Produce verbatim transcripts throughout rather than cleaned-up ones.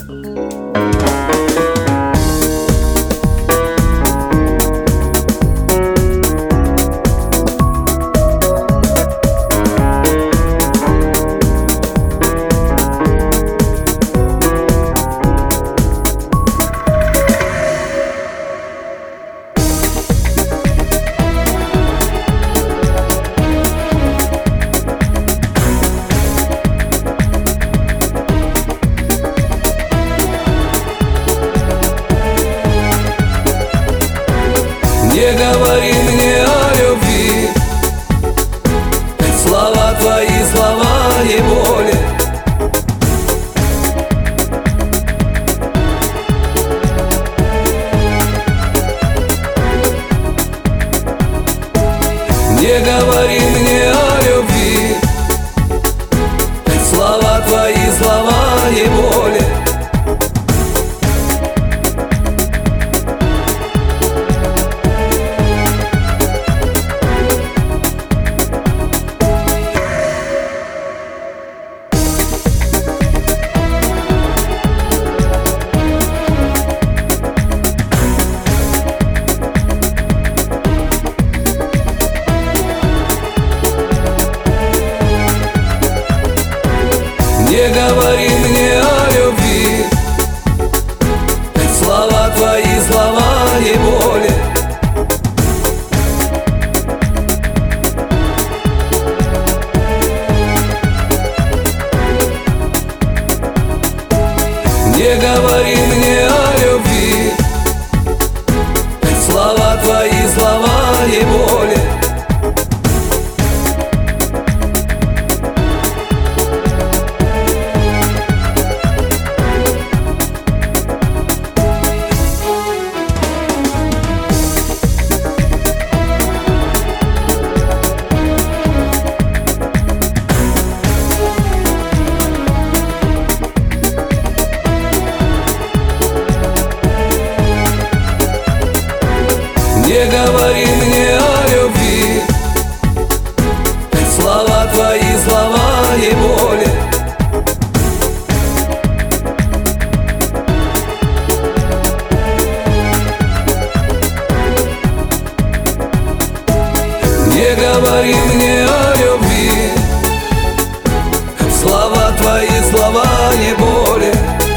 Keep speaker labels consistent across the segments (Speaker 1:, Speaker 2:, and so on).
Speaker 1: Не говори мне о любви, слова твои, слова не боли. Не говори мне о любви, слова твои, слова не боли. Не говори мне о любви, слова твои, слова не боли. Не говори мне о любви, слова твои, слова не боли. Не говори мне о любви, слова твои, слова не боли. Не говори мне о любви, слова твои, слова не боли.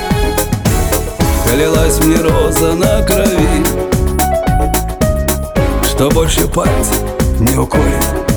Speaker 1: Лилась мне роза на крови, что больше пальцев не уколет.